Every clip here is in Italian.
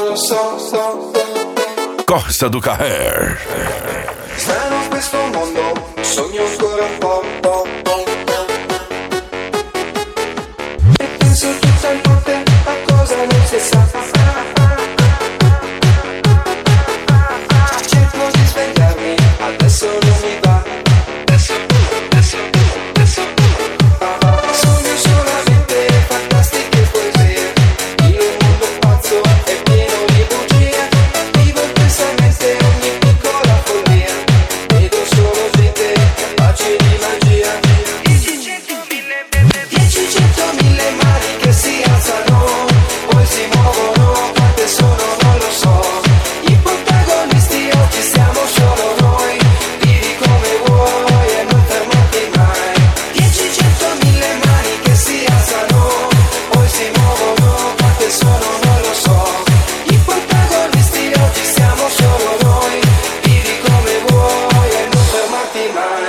lo so. Corsa do Carrer. Strano questo mondo, sogno ancora un po'. E penso tutta la notte a cosa non si sa. Cerco di svegliarmi, adesso non mi va. Sogno solamente fantastiche poesie, in un mondo pazzo e pieno di bugie. Vivo intensamente ogni piccola follia, vedo solo gente capace di magia. 10-100.000 mani che si alzano, poi si muovono, quante sono non lo so. I protagonisti oggi siamo solo noi, vivi come vuoi e non fermarti mai. 10-100.000 mani che si alzano, poi si muovono, quante sono non lo so. I protagonisti oggi siamo solo noi, vivi come vuoi e non fermarti mai.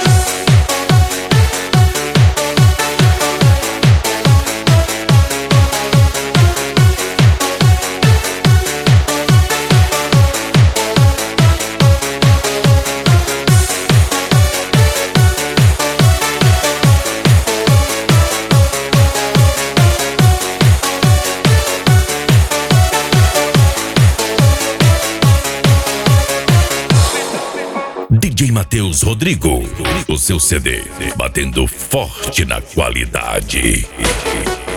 DJ Matheus Rodrigo, o seu CD, batendo forte na qualidade.